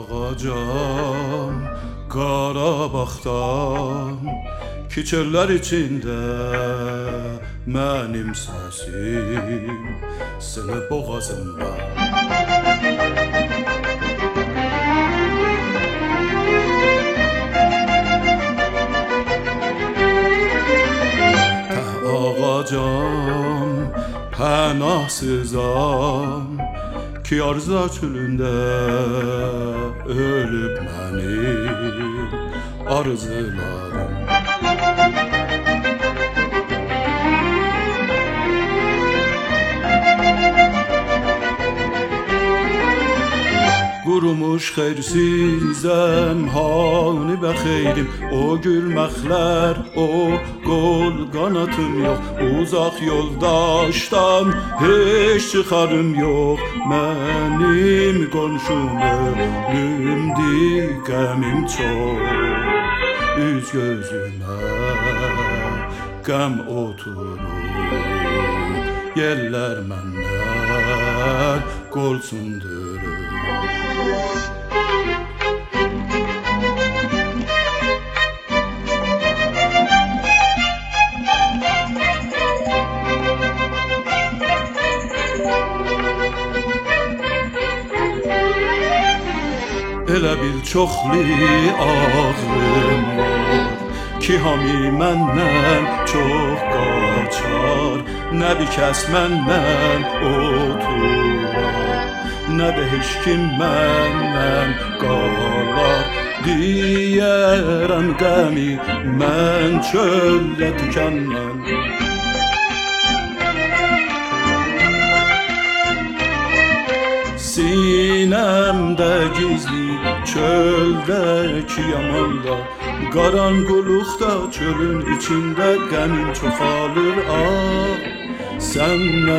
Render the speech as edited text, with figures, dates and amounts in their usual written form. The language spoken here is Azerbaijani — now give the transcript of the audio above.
Ağacam Qarabağdan Keçərlər içində mənim səsim sınıb boğazımda. Ağacam pənahsızam ki arza çölündə ölüb mənim arzularım. Qurumuş xeyrsizəm, hani və xeyrim, o gülməklər, o qol qanatım yox, uzaq yoldaşdan heç çıxarım yox. Mənim qonşum ölümdür, qəmim çox, üz gözümə qəm oturur, yerlər məndən qol sındırır. Elə bil çoxlu ağrım var ki hami məndən çox qaçar. Nə bir kəs məndən oturar, nə də heç kim məndən qalar. Deyərəm qəmi mən çöldə tükənməm. Sinəmdə gizli çöldəki yamanlar, qaranquluqda çölün içində qəmim çoxalır. Ah, sən